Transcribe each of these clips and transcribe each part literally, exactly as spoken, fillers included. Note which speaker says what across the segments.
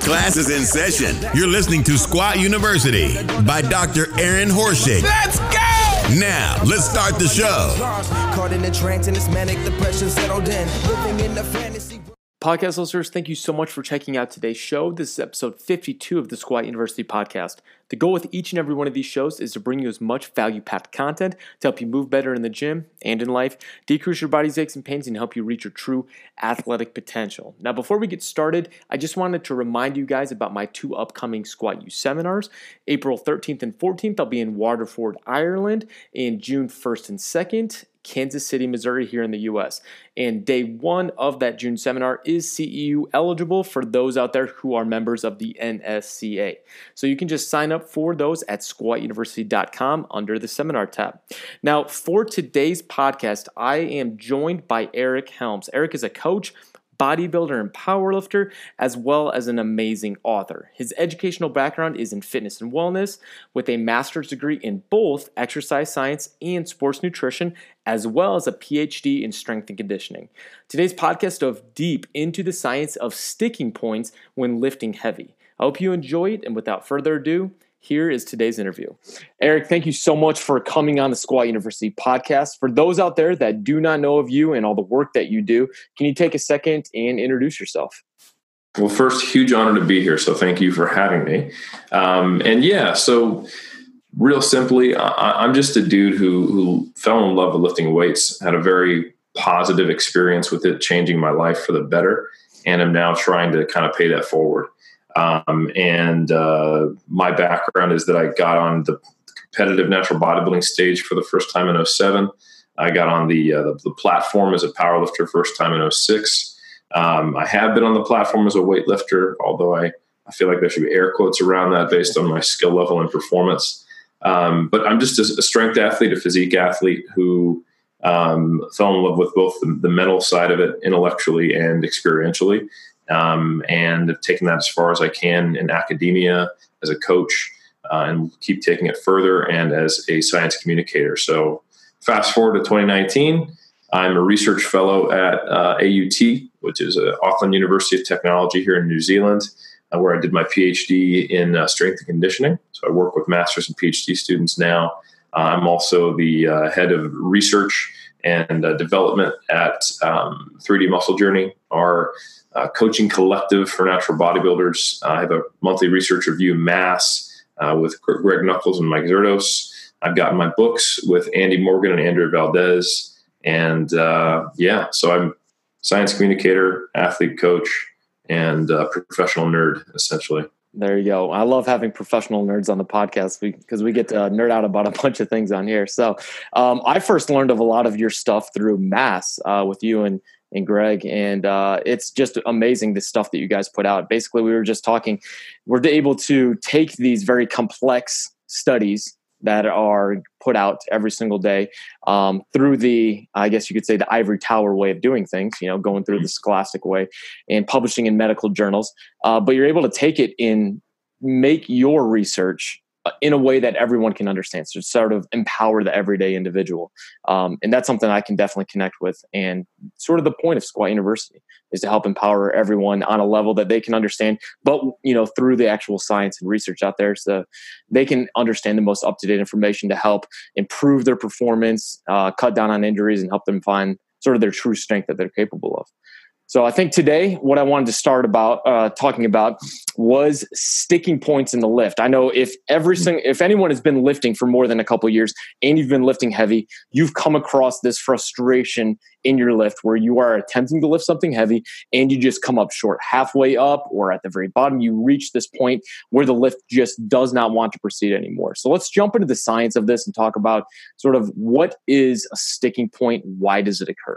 Speaker 1: Class is in session. You're listening to Squat University by Doctor Aaron Horschig.
Speaker 2: Let's go!
Speaker 1: Now, let's start the show.
Speaker 2: Caught in a trance and it's manic depression settled in. Living in the fantasy.
Speaker 3: Podcast listeners, thank you so much for checking out today's show. This is episode fifty-two of the Squat University podcast. The goal with each and every one of these shows is to bring you as much value-packed content to help you move better in the gym and in life, decrease your body's aches and pains, and help you reach your true athletic potential. Now, before we get started, I just wanted to remind you guys about my two upcoming Squat U seminars. April thirteenth and fourteenth, I'll be in Waterford, Ireland, and June first and second, Kansas City, Missouri here in the U S. And day one of that June seminar is C E U eligible for those out there who are members of the N S C A. So you can just sign up for those at squat university dot com under the seminar tab. Now, for today's podcast, I am joined by Eric Helms. Eric is a coach, bodybuilder, and powerlifter, as well as an amazing author. His educational background is in fitness and wellness, with a master's degree in both exercise science and sports nutrition, as well as a P H D in strength and conditioning. Today's podcast dove deep into the science of sticking points when lifting heavy. I hope you enjoy it, and without further ado, here is today's interview. Eric, thank you so much for coming on the Squat University podcast. For those out there that do not know of you and all the work that you do, can you take a second and introduce yourself?
Speaker 4: Well, first, huge honor to be here. So thank you for having me. Um, and yeah, so real simply, I, I'm just a dude who, who fell in love with lifting weights, had a very positive experience with it, changing my life for the better. And I'm now trying to kind of pay that forward. Um, and uh, my background is that I got on the competitive natural bodybuilding stage for the first time in oh seven. I got on the, uh, the the platform as a powerlifter first time in oh six. Um, I have been on the platform as a weightlifter, although I, I feel like there should be air quotes around that based on my skill level and performance. Um, but I'm just a, a strength athlete, a physique athlete who um, fell in love with both the, the mental side of it intellectually and experientially. Um, and have taken that as far as I can in academia as a coach, uh, and keep taking it further and as a science communicator. So fast forward to twenty nineteen, I'm a research fellow at uh, A U T, which is uh, Auckland University of Technology here in New Zealand, uh, where I did my P H D in uh, strength and conditioning. So I work with master's and P H D students now. Uh, I'm also the uh, head of research and uh, development at um, three D Muscle Journey, our Uh, coaching collective for natural bodybuilders. Uh, I have a monthly research review, Mass, uh, with Greg Nuckols and Mike Zerdos. I've gotten my books with Andy Morgan and Andrew Valdez. And uh, yeah, so I'm a science communicator, athlete coach, and uh, professional nerd, essentially.
Speaker 3: There you go. I love having professional nerds on the podcast because we, we get to uh, nerd out about a bunch of things on here. So um, I first learned of a lot of your stuff through Mass uh, with you and and Greg, and uh, it's just amazing the stuff that you guys put out. Basically, we were just talking, we're able to take these very complex studies that are put out every single day um, through the, I guess you could say, the ivory tower way of doing things, you know, going through the scholastic way and publishing in medical journals. Uh, but you're able to take it in, make your research in a way that everyone can understand. So sort of empower the everyday individual. Um, and that's something I can definitely connect with. And sort of the point of Squat University is to help empower everyone on a level that they can understand, but, you know, through the actual science and research out there, so they can understand the most up-to-date information to help improve their performance, uh, cut down on injuries, and help them find sort of their true strength that they're capable of. So I think today what I wanted to start about uh, talking about was sticking points in the lift. I know if every single, if anyone has been lifting for more than a couple of years and you've been lifting heavy, you've come across this frustration in your lift where you are attempting to lift something heavy and you just come up short. Halfway up or at the very bottom, you reach this point where the lift just does not want to proceed anymore. So let's jump into the science of this and talk about sort of what is a sticking point? Why does it occur?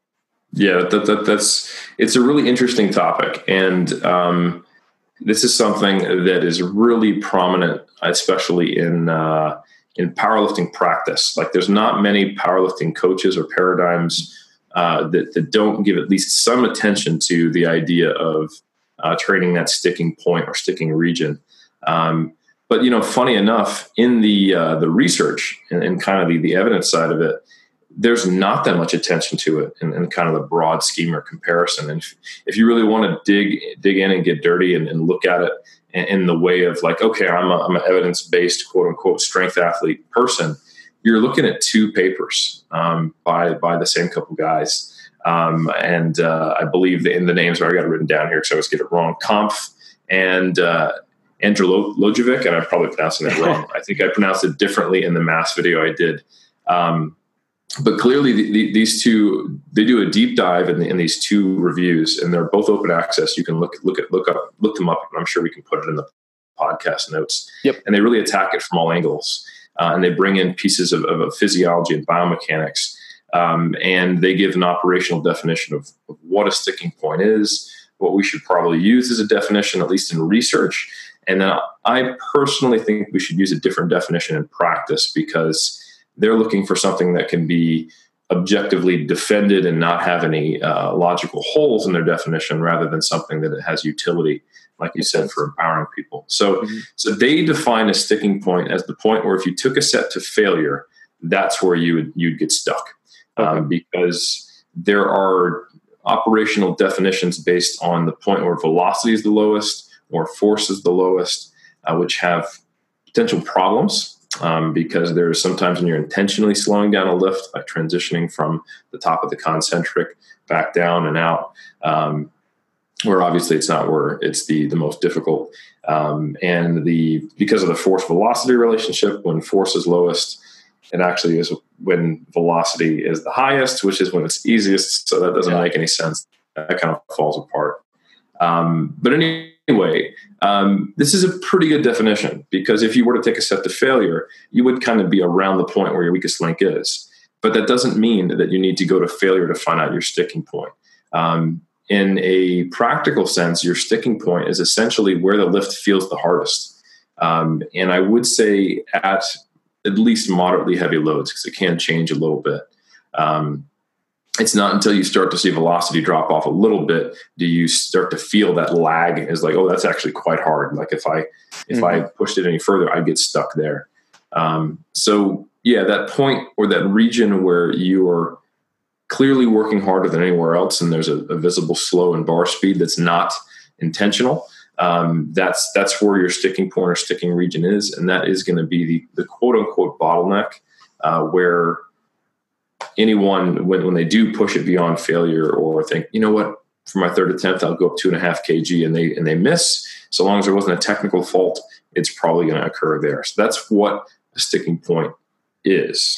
Speaker 4: Yeah, that, that, that's it's a really interesting topic, and um, this is something that is really prominent, especially in uh, in powerlifting practice. Like, there's not many powerlifting coaches or paradigms uh, that that don't give at least some attention to the idea of uh, training that sticking point or sticking region. Um, but you know, funny enough, in the uh, the research and, and kind of the, the evidence side of it, there's not that much attention to it in, in kind of the broad scheme or comparison. And if, if you really want to dig dig in and get dirty and, and look at it in, in the way of like, okay, I'm, a, I'm an evidence-based, quote unquote, strength athlete person, you're looking at two papers um, by by the same couple guys. Um, and uh, I believe the, in the names, I got it written down here because I always get it wrong, Kampf and uh, Andrew Lojovic, and I'm probably pronouncing it wrong. I think I pronounced it differently in the mass video I did. Um, but clearly the, the, these two, they do a deep dive in, the, in these two reviews, and they're both open access. You can look, look at, look up, look them up. And I'm sure we can put it in the podcast notes.
Speaker 3: Yep. And
Speaker 4: they really attack it from all angles. Uh, and they bring in pieces of, of, of physiology and biomechanics. Um, and they give an operational definition of, of what a sticking point is, what we should probably use as a definition, at least in research. And then I personally think we should use a different definition in practice, because they're looking for something that can be objectively defended and not have any uh, logical holes in their definition, rather than something that it has utility, like you said, for empowering people. So, mm-hmm. so they define a sticking point as the point where if you took a set to failure, that's where you would you'd get stuck, okay. um, because there are operational definitions based on the point where velocity is the lowest or force is the lowest, uh, which have potential problems. Um, because there's sometimes when you're intentionally slowing down a lift by transitioning from the top of the concentric back down and out, um, where obviously it's not where it's the, the most difficult. Um, and the because of the force velocity relationship, when force is lowest, it actually is when velocity is the highest, which is when it's easiest. So that doesn't yeah. make any sense. That kind of falls apart. Um, but anyway, um, this is a pretty good definition, because if you were to take a set to failure, you would kind of be around the point where your weakest link is. But that doesn't mean that you need to go to failure to find out your sticking point. Um, in a practical sense, your sticking point is essentially where the lift feels the hardest. Um, and I would say at at least moderately heavy loads, because it can change a little bit. Um, It's not until you start to see velocity drop off a little bit do you start to feel that lag. Is like, oh, that's actually quite hard. Like if I if mm-hmm. I pushed it any further, I'd get stuck there. Um, so yeah, that point or that region where you are clearly working harder than anywhere else, and there's a, a visible slow in bar speed that's not intentional. Um, that's that's where your sticking point or sticking region is, and that is going to be the, the quote unquote bottleneck uh, where. Anyone, when, when they do push it beyond failure, or think, you know what, for my third attempt, I'll go up two and a half kg, and they and they miss. So long as there wasn't a technical fault, it's probably going to occur there. So that's what a sticking point is.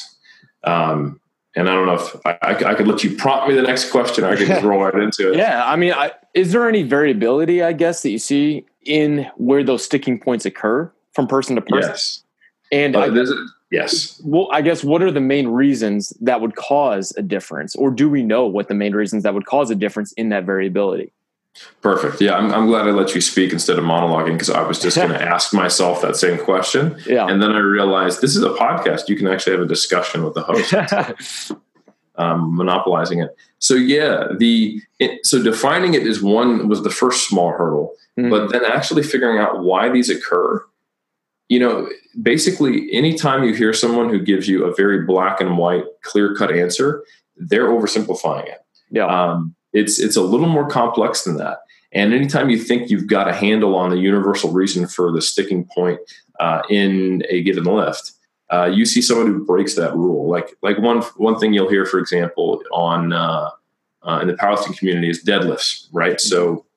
Speaker 4: Um, and I don't know if I, I, I could let you prompt me the next question, or I could just roll right into it.
Speaker 3: Yeah, I mean, I, is there any variability, I guess, that you see in where those sticking points occur from person to person?
Speaker 4: Yes.
Speaker 3: And
Speaker 4: uh,
Speaker 3: I,
Speaker 4: there's a, yes.
Speaker 3: Well, I guess what are the main reasons that would cause a difference, or do we know what the main reasons that would cause a difference in that variability?
Speaker 4: Perfect. Yeah, I'm, I'm glad I let you speak instead of monologuing, because I was just going to ask myself that same question.
Speaker 3: Yeah.
Speaker 4: And then I realized this is a podcast. You can actually have a discussion with the host. um, monopolizing it. So yeah, the it, so defining it is one was the first small hurdle, mm-hmm. but then actually figuring out why these occur. You know, basically, anytime you hear someone who gives you a very black and white, clear-cut answer, they're oversimplifying it.
Speaker 3: Yeah,
Speaker 4: um, it's it's a little more complex than that. And anytime you think you've got a handle on the universal reason for the sticking point uh, in a given lift, uh, you see someone who breaks that rule. Like like one one thing you'll hear, for example, on uh, uh, in the powerlifting community is deadlifts, right? Mm-hmm. So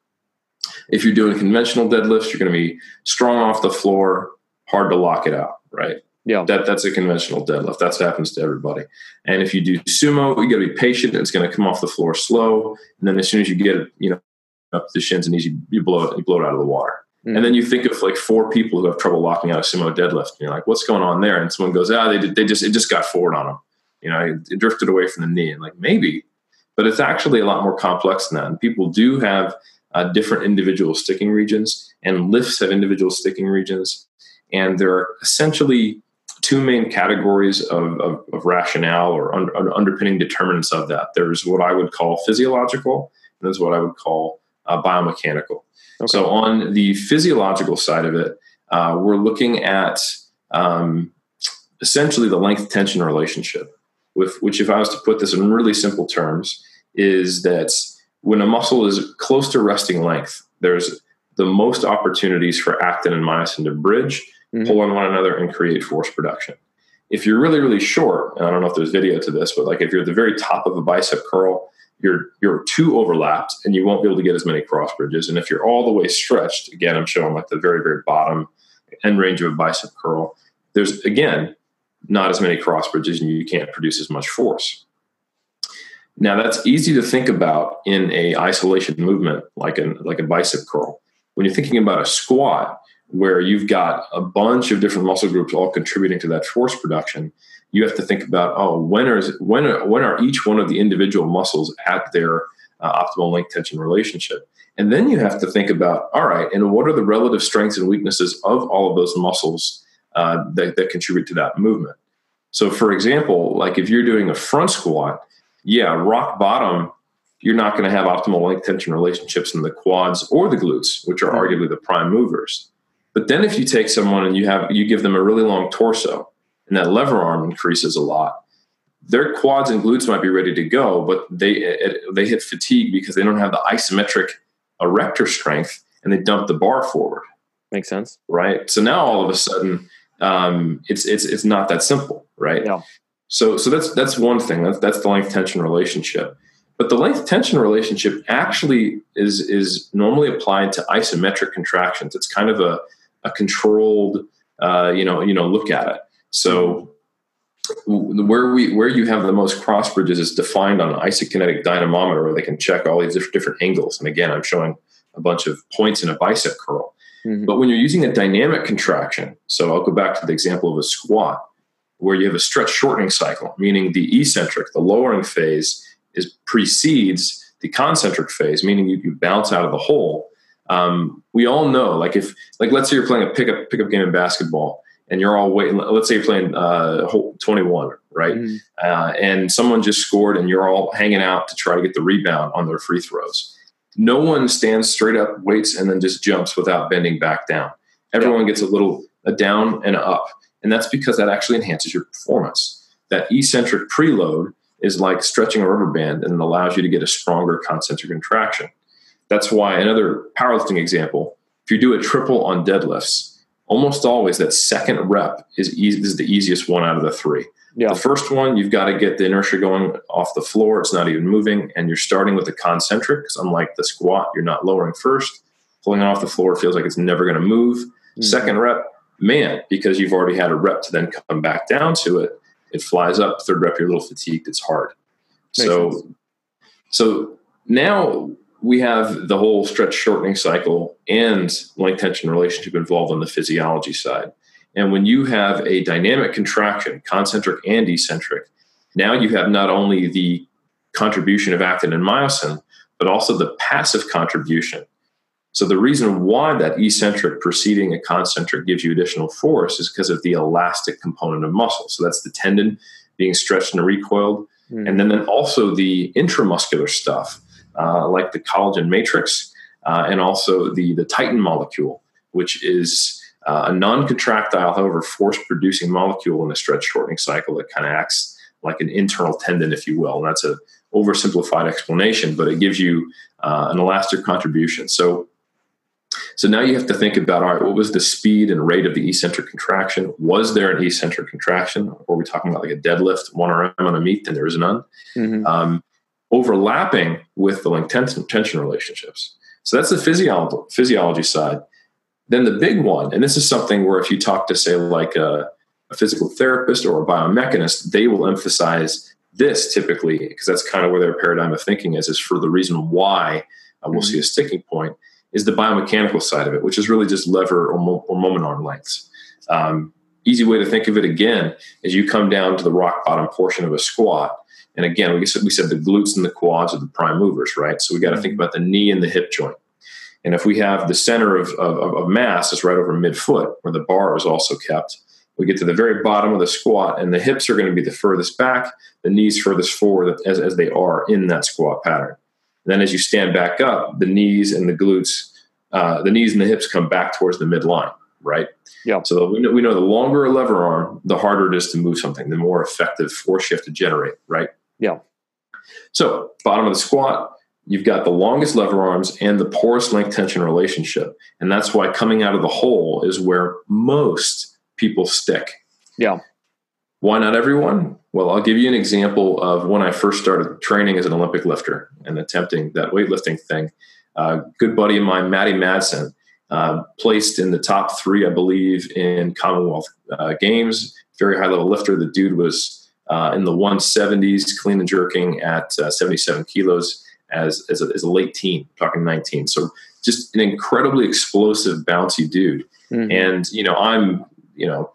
Speaker 4: if you're doing conventional deadlifts, you're going to be strong off the floor. Hard to lock it out, right?
Speaker 3: Yeah.
Speaker 4: That that's a conventional deadlift. That's what happens to everybody. And if you do sumo, you got to be patient. It's going to come off the floor slow, and then as soon as you get it, you know, up to the shins and knees, you, you blow it, you blow it out of the water. Mm-hmm. And then you think of like four people who have trouble locking out a sumo deadlift, and you're like, "What's going on there?" And someone goes, "Ah, they did, they just it just got forward on them. You know, it, it drifted away from the knee." And like maybe, but it's actually a lot more complex than that. And people do have uh, different individual sticking regions, and lifts have individual sticking regions. And there are essentially two main categories of, of, of rationale or un, underpinning determinants of that. There's what I would call physiological, and there's what I would call uh, biomechanical. Okay. So on the physiological side of it, uh, we're looking at um, essentially the length-tension relationship. with which, if I was to put this in really simple terms, is that when a muscle is close to resting length, there's the most opportunities for actin and myosin to bridge, mm-hmm. pull on one another, and create force production. If you're really, really short, and I don't know if there's video to this, but like if you're at the very top of a bicep curl, you're you're too overlapped and you won't be able to get as many cross bridges. And if you're all the way stretched, again, I'm showing like the very, very bottom end range of a bicep curl, there's, again, not as many cross bridges and you can't produce as much force. Now, that's easy to think about in a isolation movement like, an, like a bicep curl. When you're thinking about a squat, where you've got a bunch of different muscle groups all contributing to that force production, you have to think about, oh, when are, when are, when are each one of the individual muscles at their uh, optimal length tension relationship? And then you have to think about, all right, and what are the relative strengths and weaknesses of all of those muscles uh, that, that contribute to that movement? So, for example, like if you're doing a front squat, yeah, rock bottom, you're not going to have optimal length tension relationships in the quads or the glutes, which are arguably the prime movers. But then if you take someone and you have you give them a really long torso and that lever arm increases a lot, their quads and glutes might be ready to go, but they it, they hit fatigue because they don't have the isometric erector strength and they dump the bar forward.
Speaker 3: Makes sense.
Speaker 4: Right? So now all of a sudden um, it's it's it's not that simple, right?
Speaker 3: Yeah.
Speaker 4: So so that's that's one thing. That's that's the length tension relationship. But the length tension relationship actually is is normally applied to isometric contractions. It's kind of a a controlled, uh, you know, you know, look at it. So where we where you have the most cross bridges is defined on an isokinetic dynamometer, where they can check all these different, different angles. And again, I'm showing a bunch of points in a bicep curl. Mm-hmm. But when you're using a dynamic contraction, so I'll go back to the example of a squat, where you have a stretch shortening cycle, meaning the eccentric, the lowering phase, is precedes the concentric phase, meaning you, you bounce out of the hole. Um, we all know, like if, like let's say you're playing a pickup pickup game in basketball, and you're all waiting. Let's say you're playing uh, twenty-one, right? Mm-hmm. Uh, and someone just scored, and you're all hanging out to try to get the rebound on their free throws. No one stands straight up, waits, and then just jumps without bending back down. Everyone gets a little a down and a up, and that's because that actually enhances your performance. That eccentric preload is like stretching a rubber band, and it allows you to get a stronger concentric contraction. That's why another powerlifting example, if you do a triple on deadlifts, almost always that second rep is, easy, is the easiest one out of the three. Yeah. The first one, you've got to get the inertia going off the floor. It's not even moving. And you're starting with the concentric, because unlike the squat, you're not lowering first. Pulling it off the floor, it feels like it's never going to move. Mm-hmm. Second rep, man, because you've already had a rep to then come back down to it, it flies up. Third rep, you're a little fatigued. It's hard. Makes so, sense. so now we have the whole stretch shortening cycle and length tension relationship involved on the physiology side. And when you have a dynamic contraction, concentric and eccentric, now you have not only the contribution of actin and myosin, but also the passive contribution. So the reason why that eccentric preceding a concentric gives you additional force is because of the elastic component of muscle. So that's the tendon being stretched and recoiled. Mm. And then, then also the intramuscular stuff, uh, like the collagen matrix, uh, and also the, the titin molecule, which is uh, a non-contractile, however, force-producing molecule in the stretch shortening cycle that kind of acts like an internal tendon, if you will. And that's a oversimplified explanation, but it gives you uh, an elastic contribution. So So now you have to think about, all right, what was the speed and rate of the eccentric contraction? Was there an eccentric contraction? Or are we talking about like a deadlift, one R M on a meet, and there is none? Mm-hmm. Um, overlapping with the length tension, tension relationships. So that's the physiology, physiology side. Then the big one, and this is something where if you talk to, say, like a, a physical therapist or a biomechanist, they will emphasize this typically, because that's kind of where their paradigm of thinking is, is for the reason why uh, we'll mm-hmm. see a sticking point, is the biomechanical side of it, which is really just lever or, mo- or moment arm lengths. Um, easy way to think of it again is you come down to the rock bottom portion of a squat. And again, we said, we said the glutes and the quads are the prime movers, right? So we got to think about the knee and the hip joint. And if we have the center of, of, of mass is right over midfoot, where the bar is also kept, we get to the very bottom of the squat, and the hips are going to be the furthest back, the knees furthest forward as, as they are in that squat pattern. Then as you stand back up, the knees and the glutes, uh, the knees and the hips come back towards the midline. right?
Speaker 3: Yeah.
Speaker 4: So we know, we know the longer a lever arm, the harder it is to move something, the more effective force you have to generate, right?
Speaker 3: Yeah.
Speaker 4: So bottom of the squat, you've got the longest lever arms and the poorest length tension relationship. And that's why coming out of the hole is where most people stick.
Speaker 3: Yeah.
Speaker 4: Why not everyone? Well, I'll give you an example of when I first started training as an Olympic lifter and attempting that weightlifting thing. A uh, good buddy of mine, Matty Madsen, uh, placed in the top three, I believe, in Commonwealth uh, Games. Very high level lifter. The dude was uh, in the one seventies, clean and jerking at uh, seventy-seven kilos as as a, as a late teen, talking nineteen. So just an incredibly explosive, bouncy dude. Mm-hmm. And you know, I'm you know.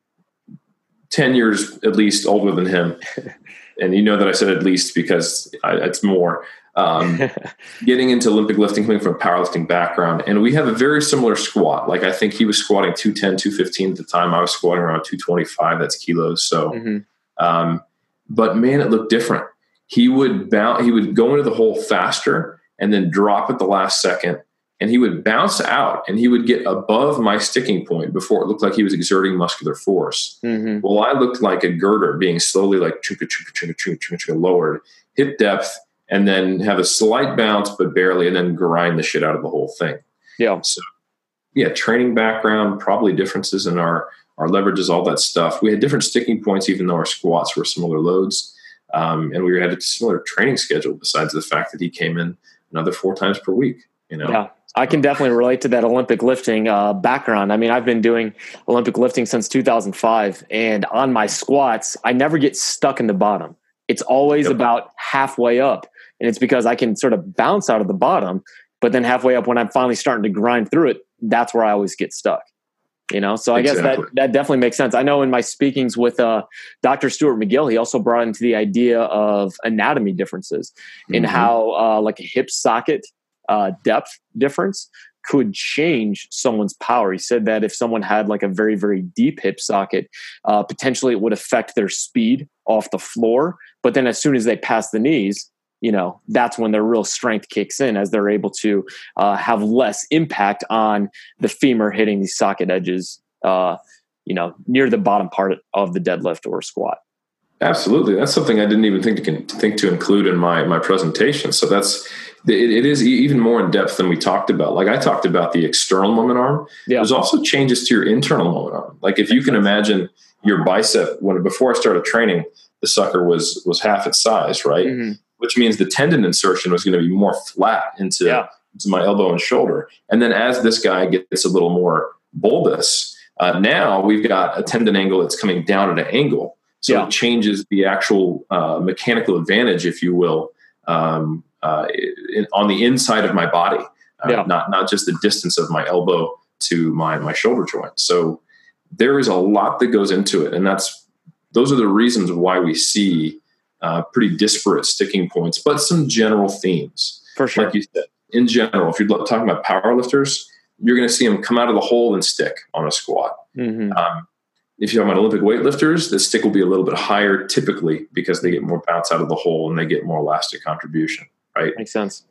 Speaker 4: ten years at least older than him. And you know that I said at least because I, it's more. Um, getting into Olympic lifting, coming from a powerlifting background. And we have a very similar squat. Like I think he was squatting two ten, two fifteen at the time. I was squatting around two twenty-five. That's kilos. So, mm-hmm. um, but man, it looked different. He would bounce, he would go into the hole faster and then drop at the last second. And he would bounce out and he would get above my sticking point before it looked like he was exerting muscular force. Mm-hmm. Well, I looked like a girder being slowly like chunka, chunka, chunka, chunka, chunka, chunka, lowered, hit depth, and then have a slight bounce, but barely, and then grind the shit out of the whole thing.
Speaker 3: Yeah.
Speaker 4: So, yeah, training background, probably differences in our, our leverages, all that stuff. We had different sticking points, even though our squats were similar loads. Um, and we had a similar training schedule besides the fact that he came in another four times per week, you know?
Speaker 3: Yeah. I can definitely relate to that Olympic lifting uh, background. I mean, I've been doing Olympic lifting since two thousand five, and on my squats, I never get stuck in the bottom. It's always yep. about halfway up, and it's because I can sort of bounce out of the bottom, but then halfway up when I'm finally starting to grind through it, that's where I always get stuck. You know, so I exactly. guess that, that definitely makes sense. I know in my speakings with uh, Doctor Stuart McGill, he also brought into the idea of anatomy differences mm-hmm. in how uh, like a hip socket Uh, depth difference could change someone's power. He said that if someone had like a very, very deep hip socket, uh, potentially it would affect their speed off the floor. But then as soon as they pass the knees, you know, that's when their real strength kicks in as they're able to uh, have less impact on the femur hitting these socket edges, uh, you know, near the bottom part of the deadlift or squat.
Speaker 4: Absolutely. That's something I didn't even think to think to include in my, my presentation. So that's, it, it is even more in depth than we talked about. Like I talked about the external moment arm. Yeah. There's also changes to your internal moment arm. Like if you can imagine your bicep, when before I started training, the sucker was, was half its size, right? Mm-hmm. Which means the tendon insertion was going to be more flat into, yeah. into my elbow and shoulder. And then as this guy gets a little more bulbous, uh, now we've got a tendon angle that's coming down at an angle. So yeah. it changes the actual uh, mechanical advantage, if you will, um, uh, in, on the inside of my body, uh, yeah. not not just the distance of my elbow to my my shoulder joint. So there is a lot that goes into it, and that's those are the reasons why we see uh, pretty disparate sticking points, but some general themes.
Speaker 3: For sure,
Speaker 4: like you said, in general, if you're talking about powerlifters, you're going to see them come out of the hole and stick on a squat. Mm-hmm. Um, If you're talking about Olympic weightlifters, the stick will be a little bit higher typically because they get more bounce out of the hole and they get more elastic contribution, right?
Speaker 3: Makes sense.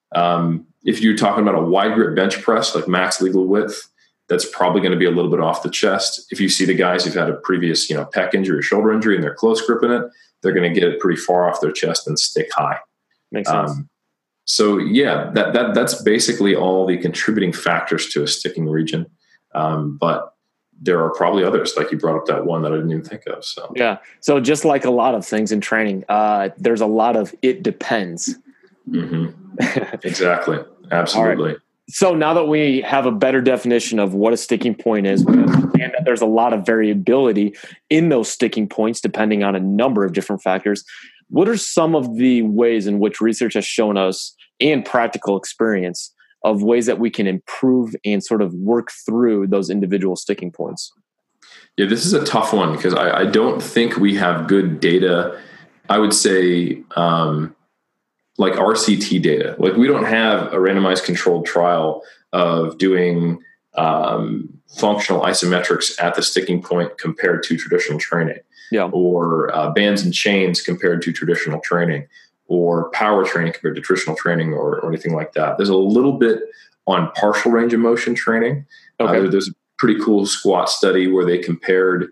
Speaker 4: Um, if you're talking about a wide grip bench press, like max legal width, that's probably going to be a little bit off the chest. If you see the guys who've had a previous, you know, pec injury or shoulder injury and they're close gripping it, they're going to get it pretty far off their chest and stick high.
Speaker 3: Makes sense. Um,
Speaker 4: so yeah, that that that's basically all the contributing factors to a sticking region. Um, but there are probably others, like you brought up that one that I didn't even think of. So
Speaker 3: yeah. So just like a lot of things in training, uh, there's a lot of it depends.
Speaker 4: Mm-hmm. Exactly. Absolutely.
Speaker 3: Right. So now that we have a better definition of what a sticking point is, we understand that there's a lot of variability in those sticking points depending on a number of different factors. What are some of the ways in which research has shown us and practical experience of ways that we can improve and sort of work through those individual sticking points?
Speaker 4: Yeah, this is a tough one because I, I don't think we have good data. I would say um, like R C T data. Like we don't have a randomized controlled trial of doing um, functional isometrics at the sticking point compared to traditional training. Yeah. Or uh, bands and chains compared to traditional training, or power training compared to traditional training, or, or anything like that. There's a little bit on partial range of motion training. Okay. Uh, there's a pretty cool squat study where they compared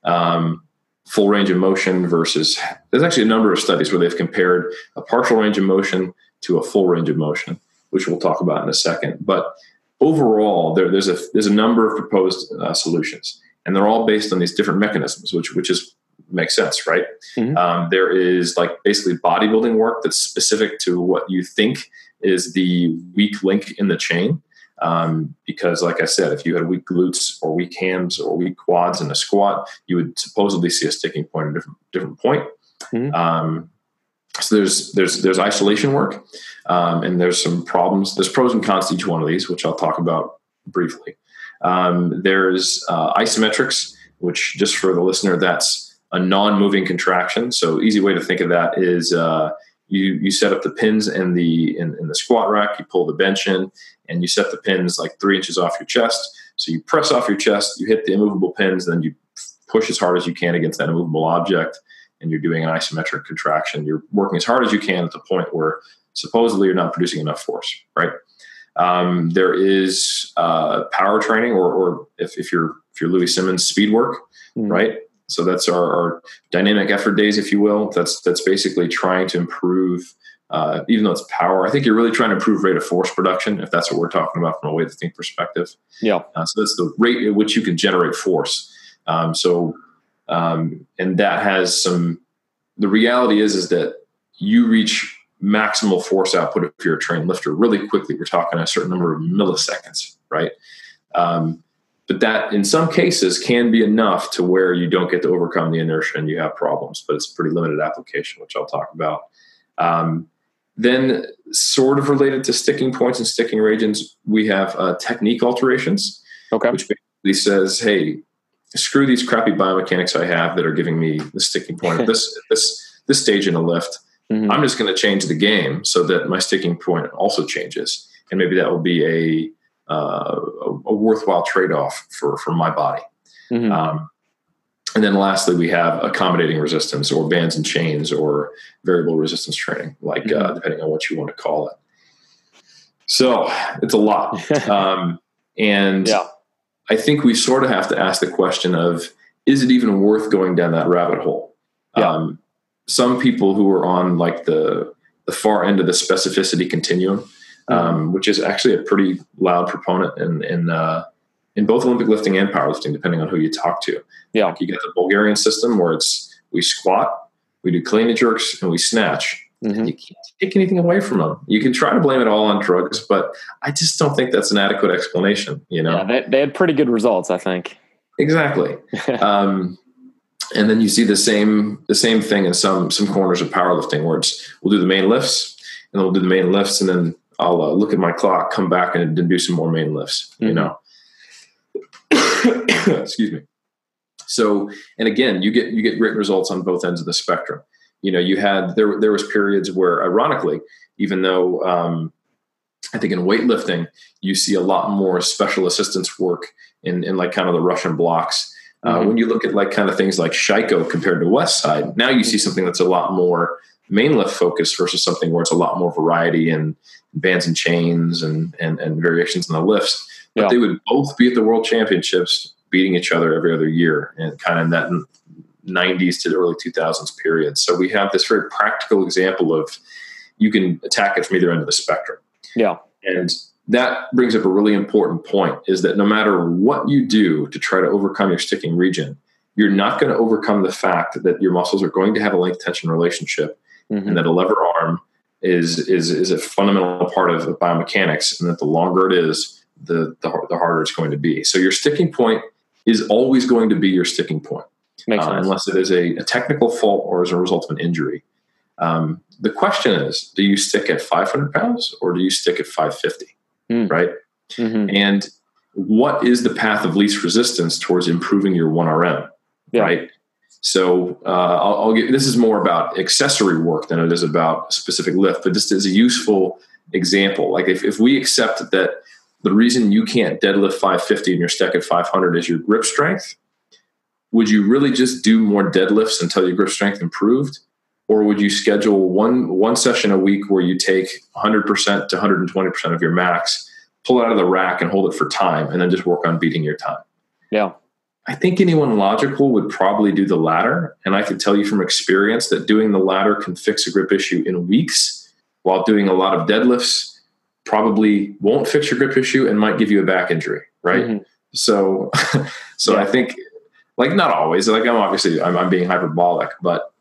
Speaker 4: um, full range of motion versus, there's actually a number of studies where they've compared a partial range of motion to a full range of motion, which we'll talk about in a second. But overall, there, there's a there's a number of proposed uh, solutions, and they're all based on these different mechanisms, which which is makes sense, right? Mm-hmm. Um, there is like basically bodybuilding work that's specific to what you think is the weak link in the chain. Um, because like I said, if you had weak glutes or weak hams or weak quads in a squat, you would supposedly see a sticking point at a different, different point. Mm-hmm. Um, so there's, there's, there's isolation work, um, and there's some problems. There's pros and cons to each one of these, which I'll talk about briefly. Um, there's, uh, isometrics, which just for the listener, that's a non-moving contraction. So easy way to think of that is, uh, you, you set up the pins in the, in, in the squat rack, you pull the bench in, and you set the pins like three inches off your chest. So you press off your chest, you hit the immovable pins, then you push as hard as you can against that immovable object, and you're doing an isometric contraction. You're working as hard as you can at the point where supposedly you're not producing enough force, right? Um, there is uh, power training, or, or if, if you're if you're Louis Simmons, speed work, mm. right? So that's our, our dynamic effort days, if you will. That's that's basically trying to improve. Uh, even though it's power, I think you're really trying to improve rate of force production, if that's what we're talking about from a weightlifting perspective. Yeah. Uh, so that's the rate at which you can generate force. Um, so, um, and that has some, the reality is, is that you reach maximal force output if you're a trained lifter really quickly. We're talking a certain number of milliseconds, right? Um, but that in some cases can be enough to where you don't get to overcome the inertia and you have problems, but it's a pretty limited application, which I'll talk about. Um, Then sort of related to sticking points and sticking regions, we have uh, technique alterations, okay. which basically says, hey, screw these crappy biomechanics I have that are giving me the sticking point at this, this, this stage in a lift. Mm-hmm. I'm just going to change the game so that my sticking point also changes. And maybe that will be a, uh, a, a worthwhile trade-off for, for my body. Mm-hmm. Um, And then lastly, we have accommodating resistance, or bands and chains, or variable resistance training, like mm-hmm. uh, depending on what you want to call it. So it's a lot. um, and yeah. I think we sort of have to ask the question of, is it even worth going down that rabbit hole? Yeah. Um, some people who are on like the, the far end of the specificity continuum, mm-hmm. um, which is actually a pretty loud proponent in, in, uh, in both Olympic lifting and powerlifting, depending on who you talk to. Yeah. Like you get the Bulgarian system where it's, we squat, we do clean and jerks, and we snatch. Mm-hmm. And you can't take anything away from them. You can try to blame it all on drugs, but I just don't think that's an adequate explanation. You know,
Speaker 3: yeah, they, they had pretty good results, I think.
Speaker 4: Exactly. um, and then you see the same, the same thing in some, some corners of powerlifting where it's, we'll do the main lifts, and then we'll do the main lifts. And then I'll uh, look at my clock, come back and, and do some more main lifts, mm-hmm. you know? Excuse me. So, and again, you get, you get great results on both ends of the spectrum. You know, you had, there, there was periods where ironically, even though, um, I think in weightlifting, you see a lot more special assistance work in, in like kind of the Russian blocks. Uh, mm-hmm. When you look at like kind of things like Shaiko compared to West Side, now you see something that's a lot more main lift focused versus something where it's a lot more variety and bands and chains and, and, and variations in the lifts. But yeah. they would both be at the World Championships, beating each other every other year, and kind of in that nineties to the early two thousands period. So we have this very practical example of you can attack it from either end of the spectrum. Yeah. And that brings up a really important point, is that no matter what you do to try to overcome your sticking region, you're not going to overcome the fact that your muscles are going to have a length tension relationship, mm-hmm. and that a lever arm is, is, is a fundamental part of biomechanics, and that the longer it is, the, the, the harder it's going to be. So your sticking point is always going to be your sticking point, uh, unless it is a, a technical fault or as a result of an injury. Um, the question is, do you stick at five hundred pounds or do you stick at five fifty? Mm. Right. Mm-hmm. And what is the path of least resistance towards improving your one R M? Yeah. Right. So uh, I'll, I'll get, this is more about accessory work than it is about a specific lift, but just as a useful example, like if, if we accept that the reason you can't deadlift five fifty and you're stuck at five hundred is your grip strength, would you really just do more deadlifts until your grip strength improved? Or would you schedule one, one session a week where you take one hundred percent to one hundred twenty percent of your max, pull it out of the rack and hold it for time, and then just work on beating your time?
Speaker 3: Yeah.
Speaker 4: I think anyone logical would probably do the latter. And I can tell you from experience that doing the latter can fix a grip issue in weeks, while doing a lot of deadlifts probably won't fix your grip issue and might give you a back injury. Right. Mm-hmm. So, so yeah. I think, like, not always, like I'm obviously, I'm, I'm being hyperbolic, but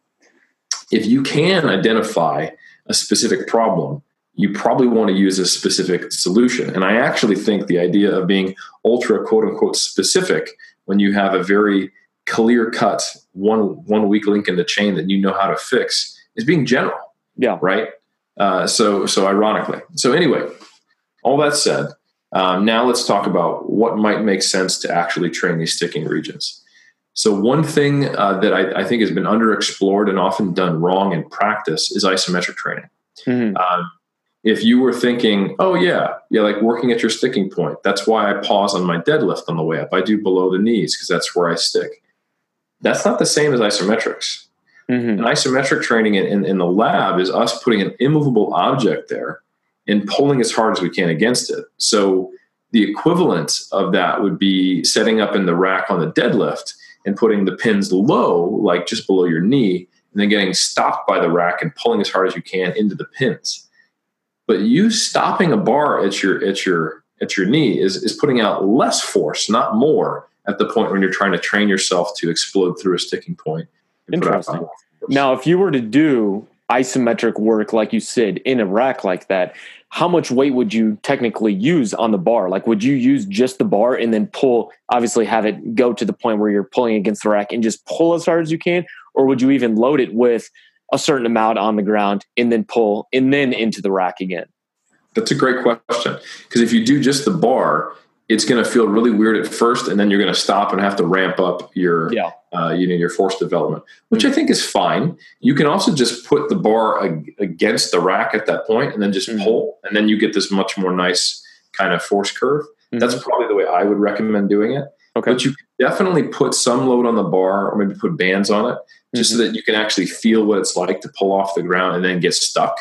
Speaker 4: if you can identify a specific problem, you probably want to use a specific solution. And I actually think the idea of being ultra quote unquote specific, when you have a very clear cut one, one weak link in the chain that you know how to fix, is being general.
Speaker 3: Yeah.
Speaker 4: Right. Uh, so, so ironically, so anyway, all that said, um, now let's talk about what might make sense to actually train these sticking regions. So one thing uh, that I, I think has been underexplored and often done wrong in practice is isometric training. Mm-hmm. Um, if you were thinking, oh yeah, yeah, like working at your sticking point, that's why I pause on my deadlift on the way up. I do below the knees because that's where I stick. That's not the same as isometrics. Mm-hmm. And isometric training in, in, in the lab is us putting an immovable object there and pulling as hard as we can against it. So the equivalent of that would be setting up in the rack on the deadlift and putting the pins low, like just below your knee, and then getting stopped by the rack and pulling as hard as you can into the pins. But you stopping a bar at your at your at your knee is is putting out less force, not more, at the point when you're trying to train yourself to explode through a sticking point.
Speaker 3: Interesting. Now, if you were to do isometric work, like you said, in a rack like that, how much weight would you technically use on the bar? Like, would you use just the bar and then pull, obviously have it go to the point where you're pulling against the rack and just pull as hard as you can? Or would you even load it with a certain amount on the ground and then pull and then into the rack again?
Speaker 4: That's a great question. Because if you do just the bar, it's going to feel really weird at first, and then you're going to stop and have to ramp up your, yeah. uh, you know, your force development, which mm-hmm. I think is fine. You can also just put the bar ag- against the rack at that point, and then just mm-hmm. pull, and then you get this much more nice kind of force curve. Mm-hmm. That's probably the way I would recommend doing it. Okay. But you can definitely put some load on the bar, or maybe put bands on it, just mm-hmm. so that you can actually feel what it's like to pull off the ground and then get stuck.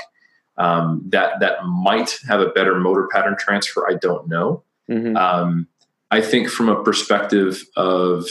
Speaker 4: Um, that that might have a better motor pattern transfer. I don't know. Mm-hmm. Um, I think from a perspective of,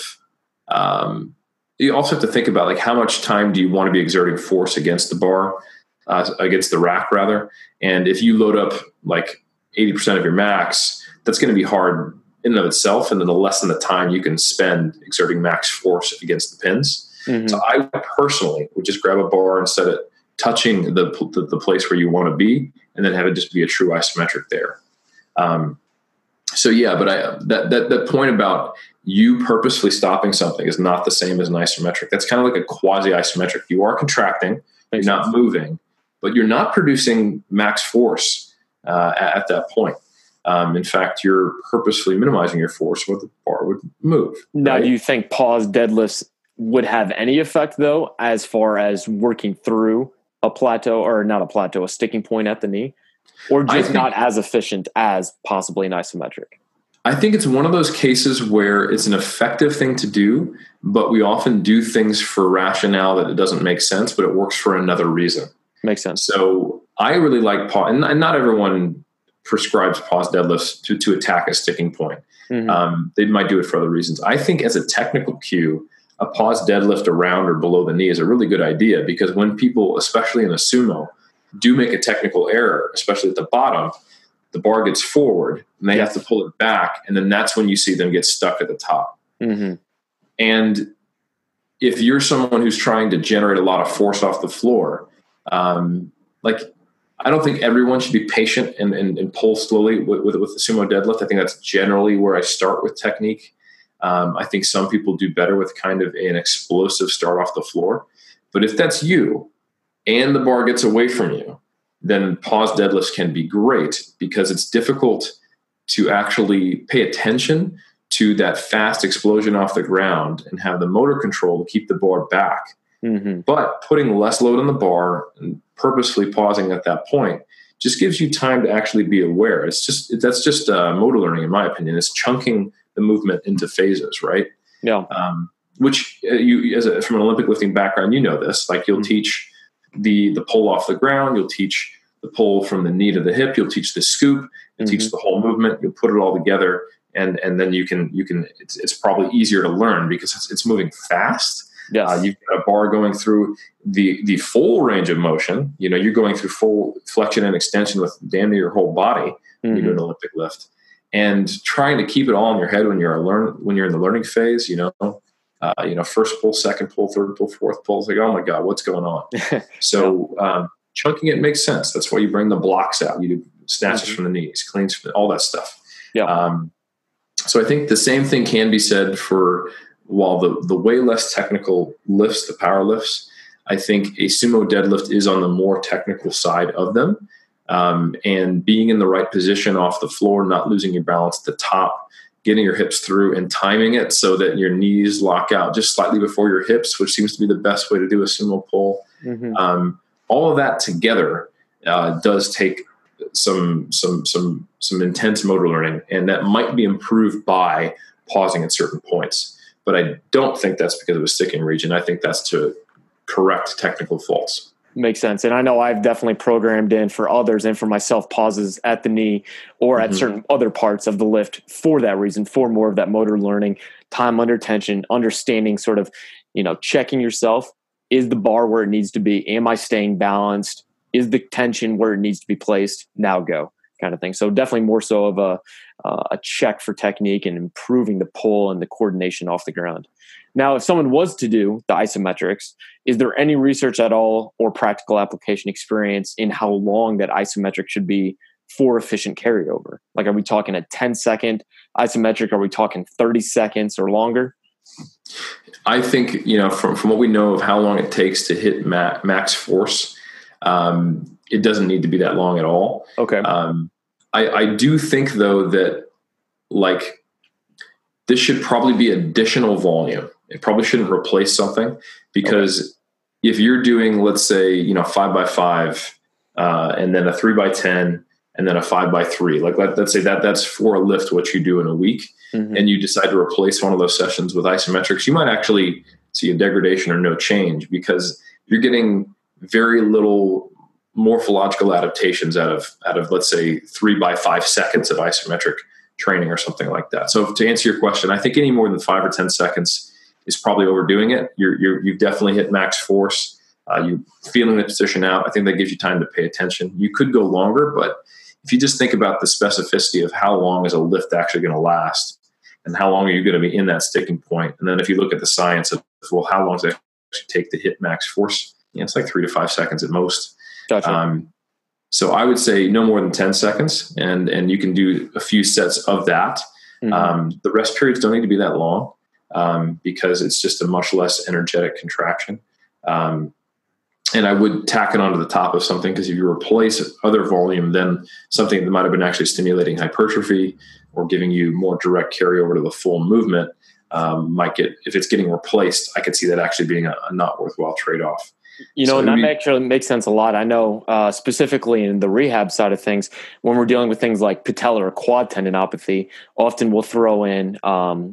Speaker 4: um, you also have to think about, like, how much time do you want to be exerting force against the bar, uh, against the rack rather. And if you load up like eighty percent of your max, that's going to be hard in and of itself. And then the less than the time you can spend exerting max force against the pins. Mm-hmm. So I personally would just grab a bar and set it touching the, the, the place where you want to be, and then have it just be a true isometric there. Um, So yeah, but I, that, that, that point about you purposefully stopping something is not the same as an isometric. That's kind of like a quasi isometric. You are contracting, Makes you're not sense. moving, but you're not producing max force uh, at, at that point. Um, in fact, you're purposefully minimizing your force where the bar would move.
Speaker 3: Now,
Speaker 4: right?
Speaker 3: Do you think pause deadlifts would have any effect though, as far as working through a plateau, or not a plateau, a sticking point at the knee? Or just think, not as efficient as possibly an isometric?
Speaker 4: I think it's one of those cases where it's an effective thing to do, but we often do things for rationale that it doesn't make sense, but it works for another reason.
Speaker 3: Makes sense. So
Speaker 4: I really like pause, and not everyone prescribes pause deadlifts to, to attack a sticking point. Mm-hmm. Um, they might do it for other reasons. I think as a technical cue, a pause deadlift around or below the knee is a really good idea, because when people, especially in a sumo, do make a technical error, especially at the bottom, the bar gets forward and they yes. have to pull it back. And then that's when you see them get stuck at the top. Mm-hmm. And if you're someone who's trying to generate a lot of force off the floor, um, like, I don't think everyone should be patient and, and, and pull slowly with, with, with the sumo deadlift. I think that's generally where I start with technique. Um, I think some people do better with kind of an explosive start off the floor. But if that's you, and the bar gets away from you, then pause deadlifts can be great, because it's difficult to actually pay attention to that fast explosion off the ground and have the motor control to keep the bar back. Mm-hmm. But putting less load on the bar and purposefully pausing at that point just gives you time to actually be aware. It's just, that's just uh, motor learning, in my opinion. It's chunking the movement into phases, right?
Speaker 3: Yeah.
Speaker 4: Um, which uh, you, as a, from an Olympic lifting background, you know this. Like, you'll mm-hmm. teach the the pull off the ground, you'll teach the pull from the knee to the hip, you'll teach the scoop, It
Speaker 3: Mm-hmm.
Speaker 4: teaches the whole movement. You put it all together, and and then you can you can. It's, it's probably easier to learn because it's, it's moving fast.
Speaker 3: Yes.
Speaker 4: Uh, you've got a bar going through the the full range of motion. You know, you're going through full flexion and extension with damn near your whole body when you do an Olympic lift, and trying to keep it all in your head when you're a learn when you're in the learning phase. You know, uh, you know, first pull, second pull, third pull, fourth pull. It's like, oh my god, what's going on? So um, chunking it makes sense. That's why you bring the blocks out. You do snatches mm-hmm. from the knees, cleans, from the, all that stuff.
Speaker 3: Yeah.
Speaker 4: Um, so I think the same thing can be said for. While the, the way less technical lifts, the power lifts, I think a sumo deadlift is on the more technical side of them. Um, and being in the right position off the floor, not losing your balance at the top, getting your hips through and timing it so that your knees lock out just slightly before your hips, which seems to be the best way to do a sumo pull. Mm-hmm. Um, all of that together uh, does take some, some, some, some intense motor learning, and that might be improved by pausing at certain points. But I don't think that's because of a sticking region. I think that's to correct technical faults.
Speaker 3: Makes sense. And I know I've definitely programmed in for others and for myself pauses at the knee or mm-hmm. at certain other parts of the lift for that reason, for more of that motor learning, time under tension, understanding sort of, you know, checking yourself. Is the bar where it needs to be? Am I staying balanced? Is the tension where it needs to be placed? Now go kind of thing. So definitely more so of a, Uh, a check for technique and improving the pull and the coordination off the ground. Now, if someone was to do the isometrics, is there any research at all or practical application experience in how long that isometric should be for efficient carryover? Like, are we talking a ten second isometric? Are we talking thirty seconds or longer?
Speaker 4: I think, you know, from, from what we know of how long it takes to hit ma- max force, um, it doesn't need to be that long at all.
Speaker 3: Okay.
Speaker 4: Um, I, I do think, though, that like this should probably be additional volume. It probably shouldn't replace something because okay. if you're doing, let's say, you know, five by five uh, and then a three by ten and then a five by three, like let, let's say that that's for a lift, what you do in a week, mm-hmm. and you decide to replace one of those sessions with isometrics, you might actually see a degradation or no change because you're getting very little morphological adaptations out of, out of, let's say, three by five seconds of isometric training or something like that. So to answer your question, I think any more than five or ten seconds is probably overdoing it. You're, you're, you've definitely hit max force. Uh, you're feeling the position out. I think that gives you time to pay attention. You could go longer, but if you just think about the specificity of how long is a lift actually going to last and how long are you going to be in that sticking point? And then if you look at the science of, well, how long does it actually take to hit max force? Yeah, it's like three to five seconds at most.
Speaker 3: Gotcha.
Speaker 4: Um, so I would say no more than ten seconds, and and you can do a few sets of that. Mm-hmm. Um, the rest periods don't need to be that long um, because it's just a much less energetic contraction. Um, and I would tack it onto the top of something because if you replace other volume, then something that might have been actually stimulating hypertrophy or giving you more direct carryover to the full movement um, might get, if it's getting replaced, I could see that actually being a, a not worthwhile trade-off.
Speaker 3: You know,
Speaker 4: so
Speaker 3: and that
Speaker 4: we,
Speaker 3: actually makes sense a lot. I know uh, specifically in the rehab side of things, when we're dealing with things like patellar or quad tendinopathy, often we'll throw in um,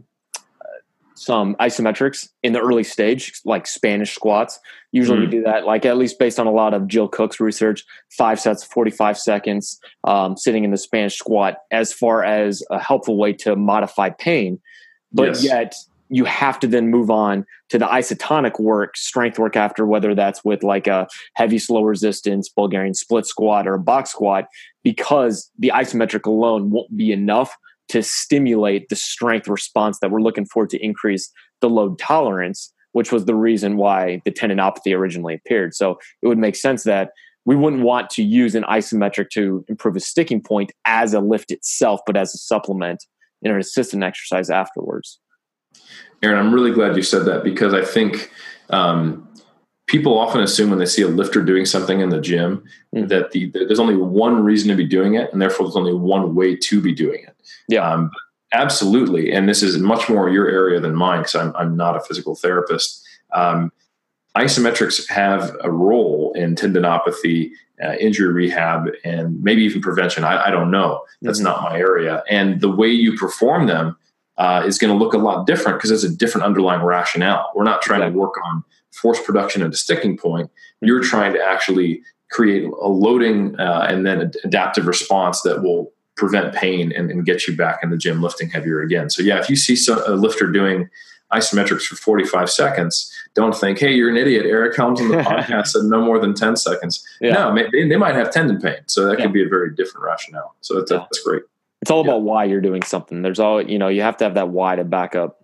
Speaker 3: some isometrics in the early stage, like Spanish squats. Usually mm-hmm. we do that, like at least based on a lot of Jill Cook's research, five sets, forty-five seconds, um, sitting in the Spanish squat as far as a helpful way to modify pain. But
Speaker 4: yes.
Speaker 3: yet you have to then move on to the isotonic work, strength work after, whether that's with like a heavy, slow resistance, Bulgarian split squat or a box squat, because the isometric alone won't be enough to stimulate the strength response that we're looking for to increase the load tolerance, which was the reason why the tendinopathy originally appeared. So it would make sense that we wouldn't want to use an isometric to improve a sticking point as a lift itself, but as a supplement in an assistant exercise afterwards.
Speaker 4: Aaron, I'm really glad you said that because I think um, people often assume when they see a lifter doing something in the gym mm. that the, there's only one reason to be doing it, and therefore there's only one way to be doing it.
Speaker 3: Yeah,
Speaker 4: um, absolutely. And this is much more your area than mine because I'm, I'm not a physical therapist. Um, isometrics have a role in tendinopathy, uh, injury rehab, and maybe even prevention. I, I don't know. That's mm-hmm. not my area. And the way you perform them Uh, is going to look a lot different because there's a different underlying rationale. We're not trying exactly. to work on force production at a sticking point. You're trying to actually create a loading uh, and then an adaptive response that will prevent pain and, and get you back in the gym lifting heavier again. So yeah, if you see some, a lifter doing isometrics for forty-five seconds, don't think, hey, you're an idiot. Eric Helms on the podcast said no more than ten seconds. Yeah. No, they, they might have tendon pain. So that yeah. could be a very different rationale. So that's, yeah. that's great.
Speaker 3: It's all about yeah. why you're doing something. There's all, you know, you have to have that why to back up.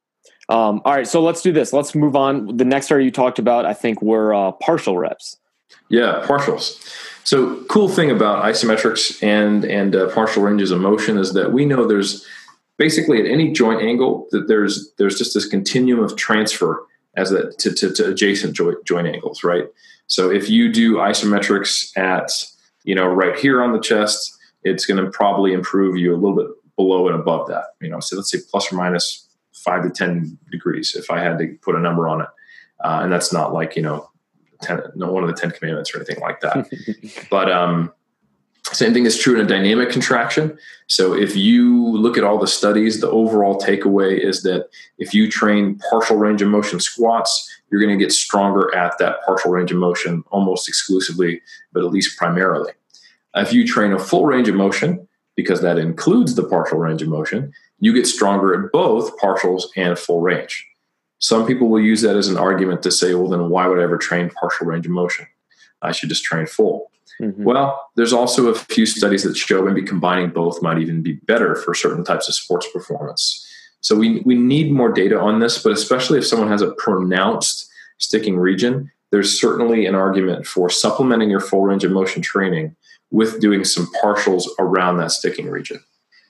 Speaker 3: Um, all right. So let's do this. Let's move on. The next area you talked about, I think, were uh, partial reps.
Speaker 4: Yeah, partials. So cool thing about isometrics and, and uh, partial ranges of motion is that we know there's basically at any joint angle that there's, there's just this continuum of transfer as a, to, to, to adjacent joint, joint angles, right? So if you do isometrics at, you know, right here on the chest, it's going to probably improve you a little bit below and above that, you know, so let's say plus or minus five to ten degrees, if I had to put a number on it. Uh, and that's not like, you know, ten, no one of the Ten Commandments or anything like that. But um, same thing is true in a dynamic contraction. So if you look at all the studies, the overall takeaway is that if you train partial range of motion squats, you're going to get stronger at that partial range of motion almost exclusively, but at least primarily. If you train a full range of motion, because that includes the partial range of motion, you get stronger at both partials and full range. Some people will use that as an argument to say, well, then why would I ever train partial range of motion? I should just train full. Mm-hmm. Well, there's also a few studies that show maybe combining both might even be better for certain types of sports performance. So we, we need more data on this, but especially if someone has a pronounced sticking region, there's certainly an argument for supplementing your full range of motion training with doing some partials around that sticking region.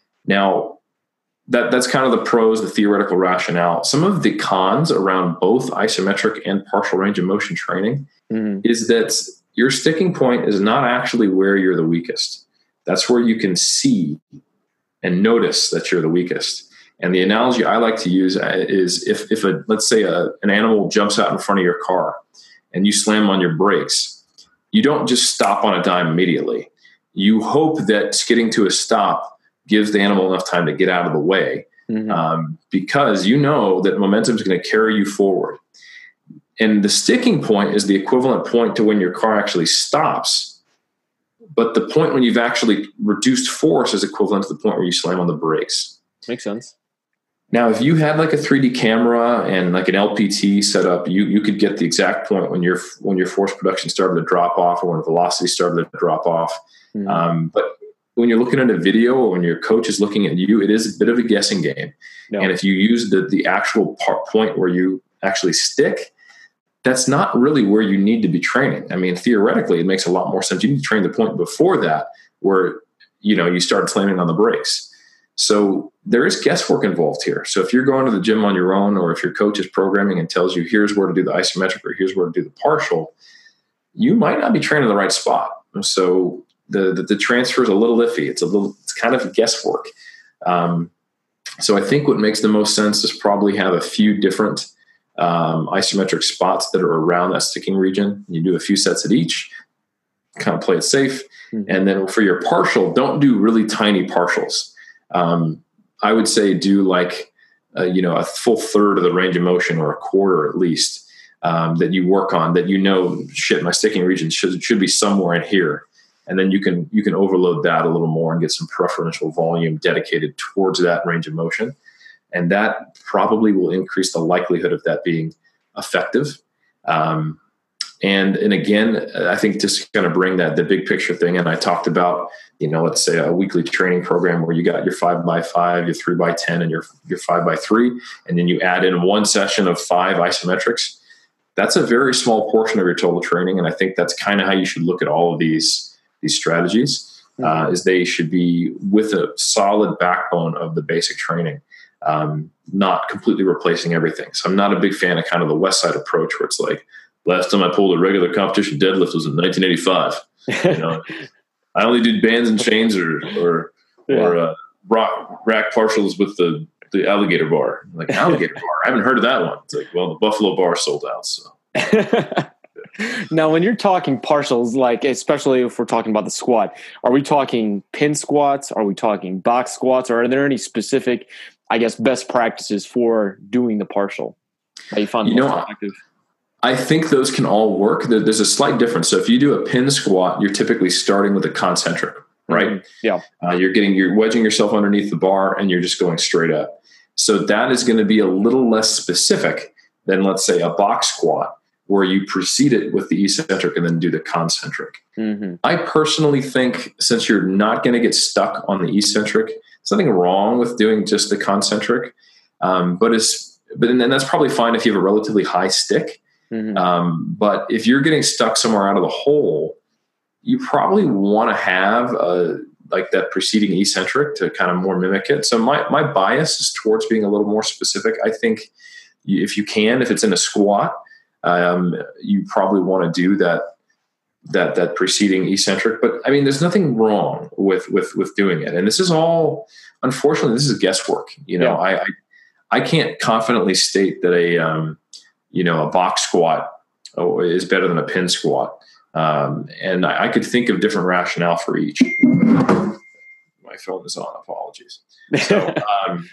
Speaker 4: Now, that, that's kind of the pros, the theoretical rationale. Some of the cons around both isometric and partial range of motion training mm-hmm. is that your sticking point is not actually where you're the weakest. That's where you can see and notice that you're the weakest. And the analogy I like to use is if, if a, let's say a, an animal jumps out in front of your car and you slam on your brakes, you don't just stop on a dime immediately. You hope that getting to a stop gives the animal enough time to get out of the way mm-hmm. um, because you know that momentum is going to carry you forward. And the sticking point is the equivalent point to when your car actually stops. But the point when you've actually reduced force is equivalent to the point where you slam on the brakes.
Speaker 3: Makes sense.
Speaker 4: Now, if you had like a three D camera and like an L P T set up, you you could get the exact point when your when your force production started to drop off or when velocity started to drop off. Mm-hmm. Um, but when you're looking at a video or when your coach is looking at you, it is a bit of a guessing game. No. And if you use the the actual part, point where you actually stick, that's not really where you need to be training. I mean, theoretically, it makes a lot more sense. You need to train the point before that where, you know, you start slamming on the brakes. So there is guesswork involved here. So if you're going to the gym on your own, or if your coach is programming and tells you here's where to do the isometric or here's where to do the partial, you might not be training the right spot. So the the, the transfer is a little iffy. It's a little, it's kind of guesswork. Um, so I think what makes the most sense is probably have a few different um, isometric spots that are around that sticking region. You do a few sets at each, kind of play it safe. Mm-hmm. And then for your partial, don't do really tiny partials. Um, I would say do like, uh, you know, a full third of the range of motion or a quarter at least um, that you work on that, you know, shit, my sticking region should, should be somewhere in here. And then you can, you can overload that a little more and get some preferential volume dedicated towards that range of motion. And that probably will increase the likelihood of that being effective. Um, And and again, I think just kind of bring that the big picture thing. And I talked about, you know, let's say a weekly training program where you got your five by five, your three by ten, and your your five by three, and then you add in one session of five isometrics. That's a very small portion of your total training, and I think that's kind of how you should look at all of these these strategies. Mm-hmm. Uh, is they should be with a solid backbone of the basic training, um, not completely replacing everything. So I'm not a big fan of kind of the West Side approach where it's like, last time I pulled a regular competition deadlift was in nineteen eighty-five. You know, I only did bands and chains or or, yeah. or uh, rock, rack partials with the, the alligator bar. I'm like, alligator bar? I haven't heard of that one. It's like, well, the Buffalo bar sold out. So.
Speaker 3: Now, when you're talking partials, like especially if we're talking about the squat, are we talking pin squats? Are we talking box squats? Or are there any specific, I guess, best practices for doing the partial that you find
Speaker 4: you
Speaker 3: most
Speaker 4: know,
Speaker 3: effective?
Speaker 4: I think those can all work. There's a slight difference. So if you do a pin squat, you're typically starting with a concentric. right?
Speaker 3: Mm-hmm. Yeah.
Speaker 4: Uh, you're getting, you're wedging yourself underneath the bar and you're just going straight up. So that is going to be a little less specific than, let's say, a box squat, where you precede it with the eccentric and then do the concentric.
Speaker 3: Mm-hmm.
Speaker 4: I personally think, since you're not going to get stuck on the eccentric, there's nothing wrong with doing just the concentric. Um, but it's, but and that's probably fine if you have a relatively high stick.
Speaker 3: Mm-hmm.
Speaker 4: Um, but if you're getting stuck somewhere out of the hole, you probably want to have a, like that preceding eccentric to kind of more mimic it. So my, my bias is towards being a little more specific. I think if you can, if it's in a squat, um, you probably want to do that, that, that preceding eccentric. But I mean, there's nothing wrong with, with, with doing it. And this is all, unfortunately, this is guesswork. You know, yeah. I, I, I can't confidently state that a, um, you know, a box squat oh, is better than a pin squat. Um, and I, I could think of different rationale for each. My phone is on. Apologies. So, um,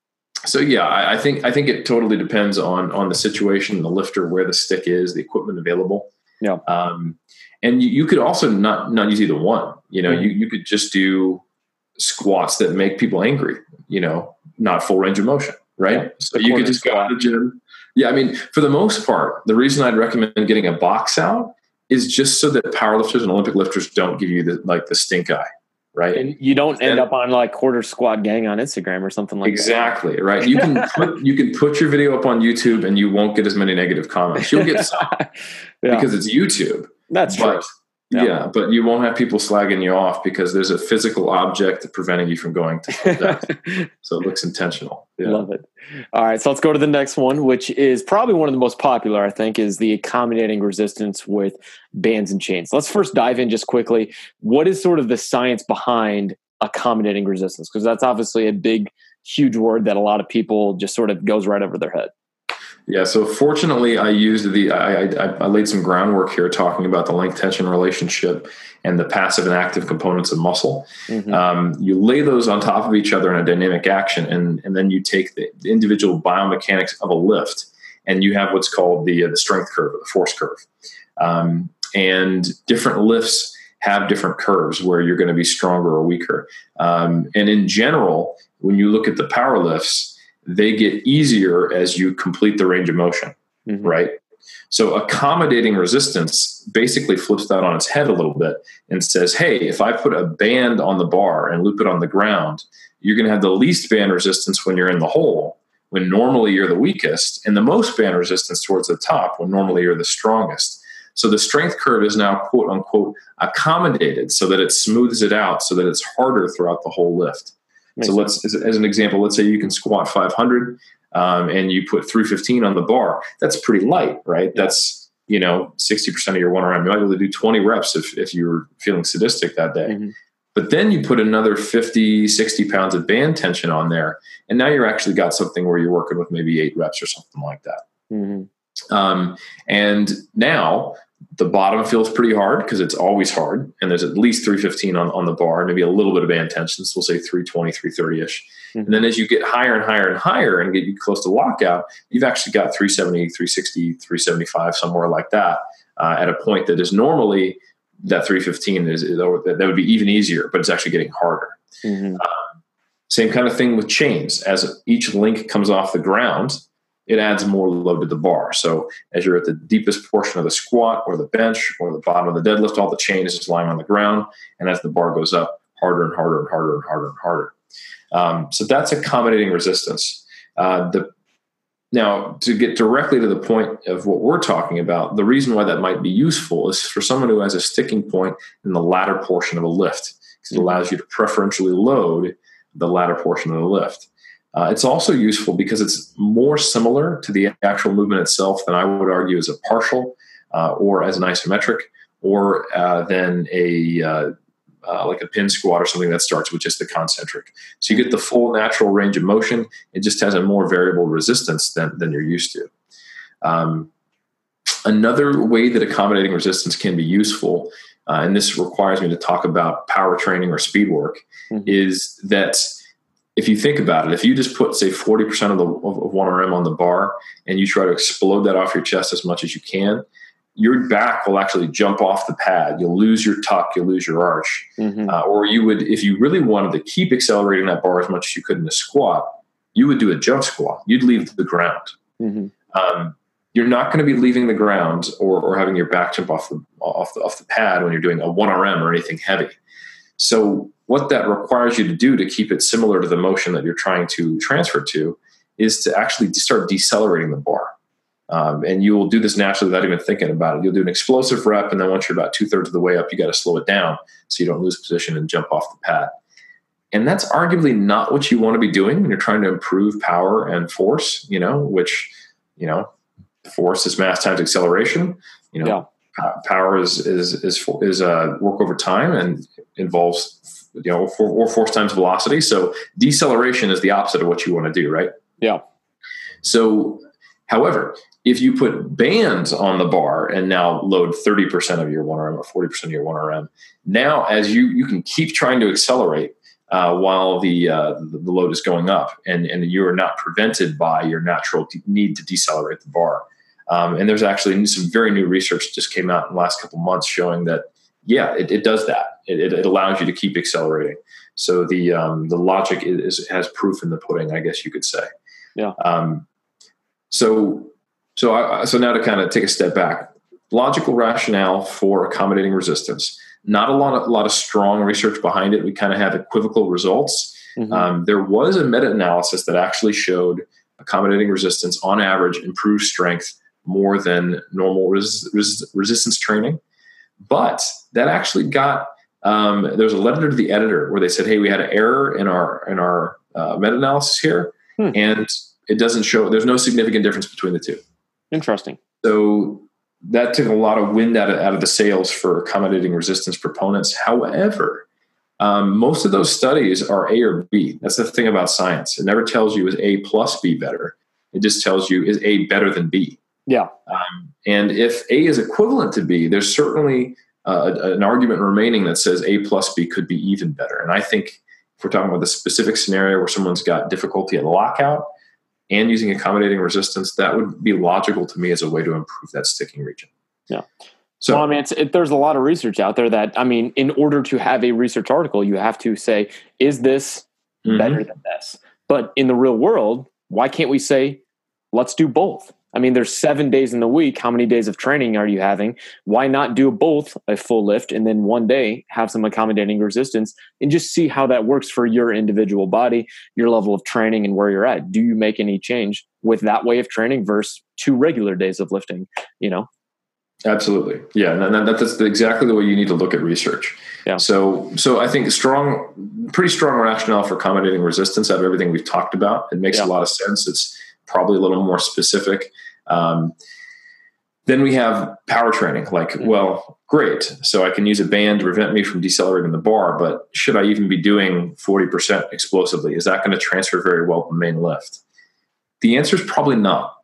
Speaker 4: so yeah, I, I think I think it totally depends on on the situation, the lifter, where the stick is, the equipment available.
Speaker 3: Yeah. Um,
Speaker 4: and you, you could also not not use either one. You know, mm-hmm. you you could just do squats that make people angry. You know, not full range of motion, right? Yeah, so you could just squat. Go to the gym. Yeah, I mean, for the most part, the reason I'd recommend getting a box out is just so that powerlifters and Olympic lifters don't give you the, like the stink eye, right?
Speaker 3: And you don't end and, up on like quarter squat gang on Instagram or something like
Speaker 4: exactly,
Speaker 3: that.
Speaker 4: Exactly, right. You can put, you can put your video up on YouTube and you won't get as many negative comments. You'll get some yeah. because it's YouTube.
Speaker 3: That's
Speaker 4: but,
Speaker 3: true.
Speaker 4: Yeah. yeah, but you won't have people slagging you off because there's a physical object preventing you from going to full depth. So it looks intentional. Yeah.
Speaker 3: Love it. All right, so let's go to the next one, which is probably one of the most popular, I think, is the accommodating resistance with bands and chains. Let's first dive in just quickly. What is sort of the science behind accommodating resistance? Because that's obviously a big, huge word that a lot of people just sort of goes right over their head.
Speaker 4: Yeah. So fortunately, I used the, I, I, I laid some groundwork here talking about the length tension relationship and the passive and active components of muscle. Mm-hmm. Um, you lay those on top of each other in a dynamic action, and, and then you take the individual biomechanics of a lift, and you have what's called the, uh, the strength curve, or the force curve. Um, and different lifts have different curves where you're going to be stronger or weaker. Um, and in general, when you look at the power lifts, they get easier as you complete the range of motion, mm-hmm. right? So accommodating resistance basically flips that on its head a little bit and says, hey, if I put a band on the bar and loop it on the ground, you're going to have the least band resistance when you're in the hole, when normally you're the weakest, and the most band resistance towards the top when normally you're the strongest. So the strength curve is now, quote unquote, accommodated so that it smooths it out so that it's harder throughout the whole lift. Makes so let's, as, as an example, let's say you can squat five hundred um, and you put three fifteen on the bar. That's pretty light, right? Yeah. That's, you know, sixty percent of your one R M. You might be able to do twenty reps if, if you're feeling sadistic that day. Mm-hmm. But then you put another fifty, sixty pounds of band tension on there. And now you're actually got something where you're working with maybe eight reps or something like that. Mm-hmm. Um, and now the bottom feels pretty hard because it's always hard. And there's at least three fifteen on, on the bar, maybe a little bit of band tension. So we'll say three twenty, three thirty-ish. Mm-hmm. And then as you get higher and higher and higher and get you close to lockout, you've actually got three seventy, three sixty, three seventy-five, somewhere like that uh, at a point that is normally that three fifteen is, is that would be even easier, but it's actually getting harder. Mm-hmm. Um, same kind of thing with chains. As each link comes off the ground, it adds more load to the bar. So as you're at the deepest portion of the squat or the bench or the bottom of the deadlift, all the chain is just lying on the ground. And as the bar goes up, harder and harder and harder and harder and harder. Um, so that's accommodating resistance. Uh, the Now, to get directly to the point of what we're talking about, the reason why that might be useful is for someone who has a sticking point in the latter portion of a lift, because it allows you to preferentially load the latter portion of the lift. Uh, it's also useful because it's more similar to the actual movement itself than I would argue as a partial uh, or as an isometric or uh, than a uh, uh, like a pin squat or something that starts with just the concentric. So you get the full natural range of motion. It just has a more variable resistance than, than you're used to. Um, another way that accommodating resistance can be useful, uh, and this requires me to talk about power training or speed work, mm-hmm. is that if you think about it, if you just put, say, forty percent of the of one R M on the bar and you try to explode that off your chest as much as you can, your back will actually jump off the pad. You'll lose your tuck, you'll lose your arch. Mm-hmm. Uh, or you would, if you really wanted to keep accelerating that bar as much as you could in a squat, you would do a jump squat. You'd leave the ground. Mm-hmm. Um, you're not going to be leaving the ground or, or having your back jump off the, off the off the pad when you're doing a one R M or anything heavy. So what that requires you to do to keep it similar to the motion that you're trying to transfer to is to actually start decelerating the bar. Um, and you will do this naturally without even thinking about it. You'll do an explosive rep, and then once you're about two thirds of the way up, you got to slow it down so you don't lose position and jump off the pad. And that's arguably not what you want to be doing when you're trying to improve power and force, you know, which, you know, force is mass times acceleration. You know, yeah. power is is is is uh, work over time and involves, you know, for, or force times velocity. So deceleration is the opposite of what you want to do, right?
Speaker 3: Yeah.
Speaker 4: So, however, if you put bands on the bar and now load thirty percent of your one R M or forty percent of your one R M, now as you you can keep trying to accelerate uh, while the uh, the load is going up, and and you are not prevented by your natural de- need to decelerate the bar. Um, and there's actually some very new research just came out in the last couple of months showing that, yeah, it, it does that. It, it, it allows you to keep accelerating. So the um, the logic is, has proof in the pudding, I guess you could say.
Speaker 3: Yeah.
Speaker 4: Um, so so I, so now to kind of take a step back, logical rationale for accommodating resistance. Not a lot of, a lot of strong research behind it. We kind of have equivocal results. Mm-hmm. Um, there was a meta-analysis that actually showed accommodating resistance on average improves strength more than normal res- res- resistance training. But that actually got, um, there was a letter to the editor where they said, hey, we had an error in our, in our uh, meta-analysis here. Hmm. And it doesn't show, there's no significant difference between the two.
Speaker 3: Interesting.
Speaker 4: So that took a lot of wind out of, out of the sails for accommodating resistance proponents. However, um, most of those studies are A or B. That's the thing about science. It never tells you is A plus B better. It just tells you is A better than B.
Speaker 3: Yeah.
Speaker 4: Um, and if A is equivalent to B, there's certainly uh, an argument remaining that says A plus B could be even better. And I think if we're talking about the specific scenario where someone's got difficulty at lockout and using accommodating resistance, that would be logical to me as a way to improve that sticking region.
Speaker 3: Yeah. So, well, I mean, it's, it, there's a lot of research out there that, I mean, in order to have a research article, you have to say, is this mm-hmm. better than this? But in the real world, why can't we say, let's do both? I mean, there's seven days in the week. How many days of training are you having? Why not do both, a full lift, and then one day have some accommodating resistance and just see how that works for your individual body, your level of training, and where you're at? Do you make any change with that way of training versus two regular days of lifting, you know?
Speaker 4: Absolutely. Yeah. And that's exactly the way you need to look at research.
Speaker 3: Yeah.
Speaker 4: So, so I think strong, pretty strong rationale for accommodating resistance out of everything we've talked about. It makes yeah. a lot of sense. It's probably a little more specific. Um, then we have power training, like, mm-hmm. well, great. So I can use a band to prevent me from decelerating the bar, but should I even be doing forty percent explosively? Is that going to transfer very well to the main lift? The answer is probably not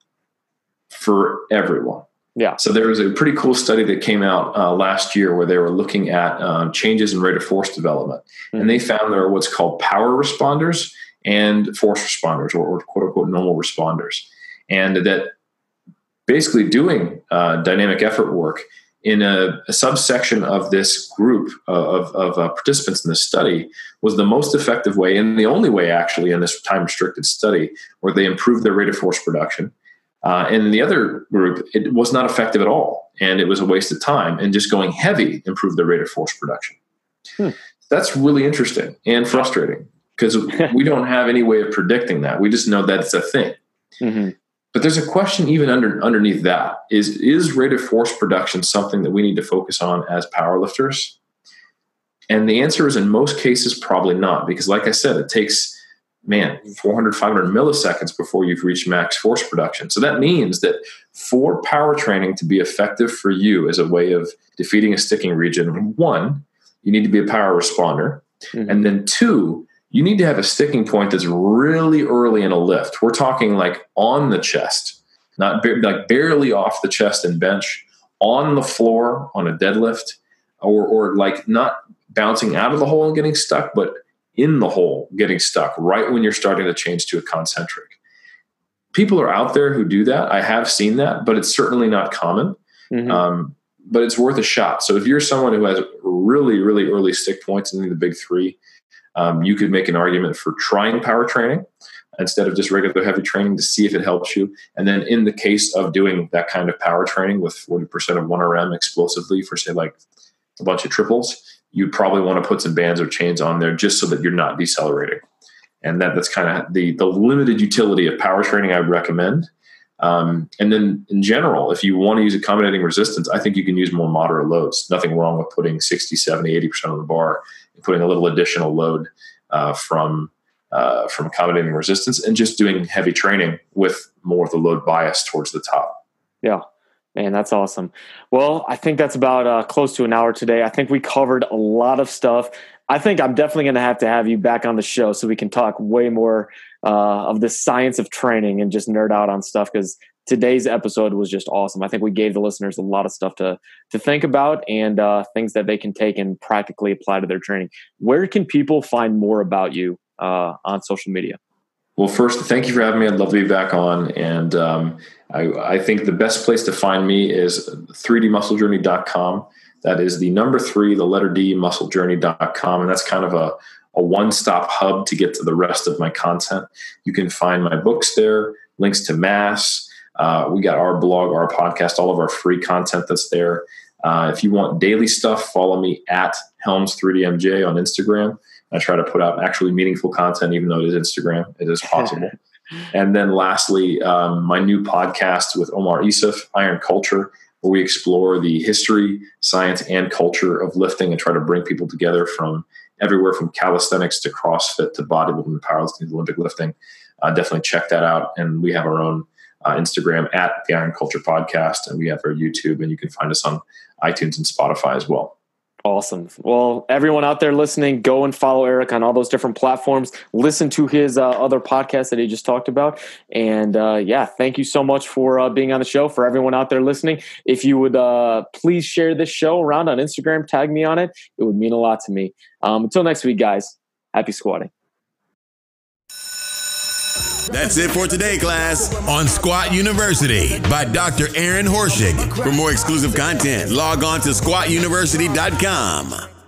Speaker 4: for everyone.
Speaker 3: Yeah.
Speaker 4: So there was a pretty cool study that came out uh, last year where they were looking at um, changes in rate of force development. Mm-hmm. And they found there are what's called power responders and force responders, or, or quote unquote normal responders. And that basically doing uh, dynamic effort work in a, a subsection of this group of, of uh, participants in this study was the most effective way, and the only way actually in this time-restricted study, where they improved their rate of force production. Uh, and in the other group, it was not effective at all, and it was a waste of time. And just going heavy improved the rate of force production. Hmm. That's really interesting and frustrating because we don't have any way of predicting that. We just know that it's a thing. Mm-hmm. But there's a question even under underneath that: is is rate of force production something that we need to focus on as powerlifters? And the answer is, in most cases, probably not, because, like I said, it takes man, four hundred, five hundred milliseconds before you've reached max force production. So that means that for power training to be effective for you as a way of defeating a sticking region, one, you need to be a power responder. Mm-hmm. And then two, you need to have a sticking point that's really early in a lift. We're talking like on the chest, not ba- like barely off the chest and bench, on the floor on a deadlift, or, or like not bouncing out of the hole and getting stuck, but in the hole, getting stuck right when you're starting to change to a concentric. People are out there who do that. I have seen that, but it's certainly not common. Mm-hmm. Um, but it's worth a shot. So if you're someone who has really, really early stick points in the big three, um, you could make an argument for trying power training instead of just regular heavy training to see if it helps you. And then in the case of doing that kind of power training with forty percent of one R M explosively for, say, like a bunch of triples, you'd probably want to put some bands or chains on there just so that you're not decelerating. And that, that's kind of the, the limited utility of power training I would recommend. Um, and then in general, if you want to use accommodating resistance, I think you can use more moderate loads. Nothing wrong with putting sixty, seventy, eighty percent on the bar and putting a little additional load uh, from uh, from accommodating resistance and just doing heavy training with more of the load bias towards the top.
Speaker 3: Yeah. Man, that's awesome. Well, I think that's about uh, close to an hour today. I think we covered a lot of stuff. I think I'm definitely going to have to have you back on the show so we can talk way more uh, of the science of training and just nerd out on stuff, because today's episode was just awesome. I think we gave the listeners a lot of stuff to to think about and uh, things that they can take and practically apply to their training. Where can people find more about you uh, on social media?
Speaker 4: Well, first, thank you for having me. I'd love to be back on. And um, I, I think the best place to find me is three d muscle journey dot com. That is the number three, the letter D, muscle journey dot com. And that's kind of a, a one-stop hub to get to the rest of my content. You can find my books there, links to Mass. Uh, we got our blog, our podcast, all of our free content that's there. Uh, if you want daily stuff, follow me at Helms three D M J on Instagram. I try to put out actually meaningful content, even though it is Instagram. It is possible. And then lastly, um, my new podcast with Omar Isuf, Iron Culture, where we explore the history, science, and culture of lifting and try to bring people together from everywhere from calisthenics to CrossFit to bodybuilding, powerlifting, to Olympic lifting. Uh, definitely check that out. And we have our own uh, Instagram at the Iron Culture Podcast, and we have our YouTube, and you can find us on iTunes and Spotify as well.
Speaker 3: Awesome. Well, everyone out there listening, go and follow Eric on all those different platforms. Listen to his uh, other podcasts that he just talked about. And uh, yeah, thank you so much for uh, being on the show. For everyone out there listening, if you would uh, please share this show around on Instagram, tag me on it. It would mean a lot to me. Um, until next week, guys, happy squatting.
Speaker 1: That's it for today, class, on Squat University by Doctor Aaron Horschig. For more exclusive content, log on to squat university dot com.